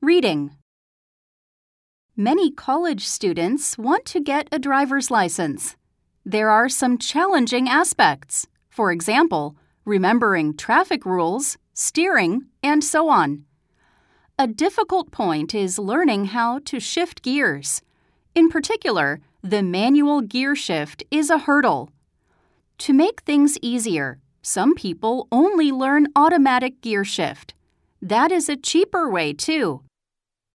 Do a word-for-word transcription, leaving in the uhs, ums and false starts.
Reading. Many college students want to get a driver's license. There are some challenging aspects. For example, remembering traffic rules, steering, and so on. A difficult point is learning how to shift gears. In particular, the manual gear shift is a hurdle. To make things easier, some people only learn automatic gear shift. That is a cheaper way, too.